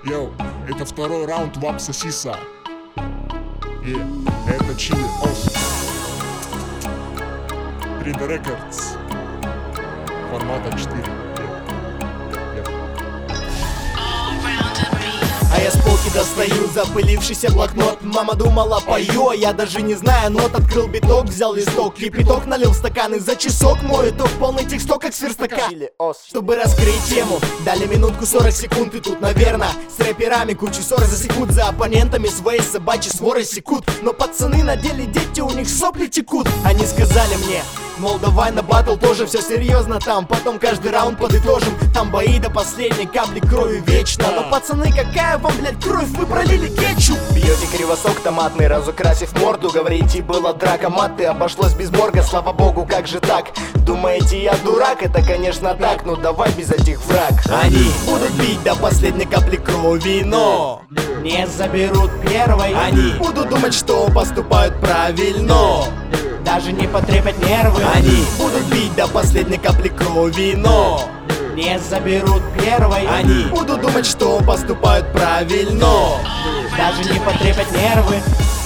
Йоу, это второй раунд Вапса Сиса. И это Чили Ос. 3D Records. Формата 4. А я с полки достаю запылившийся блокнот. Мама думала, пою, а я даже не знаю нот. Открыл биток, взял листок, кипяток налил в стакан. И за часок мой итог полный тексток, как с верстака. Чтобы раскрыть тему, дали минутку 40 секунд. И тут, наверное, с рэперами кучу ссор засекут. За оппонентами свои собачьи своры секут. Но пацаны на деле дети, у них сопли текут. Они сказали мне, мол, давай на батл, тоже все серьезно там. Потом каждый раунд подытожим, там бои до последней капли крови вечно. Но пацаны, какая вам, блядь, кровь, вы пролили кетчуп. Бьете кривосок томатный, разукрасив морду. Говорите, была драка, маты, обошлось без морга. Слава богу, как же так? Думаете, я дурак? Это, конечно, так, но давай без этих враг. Они будут бить до последней капли крови, но не заберут первой. Они будут думать, что поступают правильно, даже не потрепят нервы. Они будут бить до последней капли крови, но не заберут первой. Они будут думать, что поступают правильно, даже не потрепят нервы.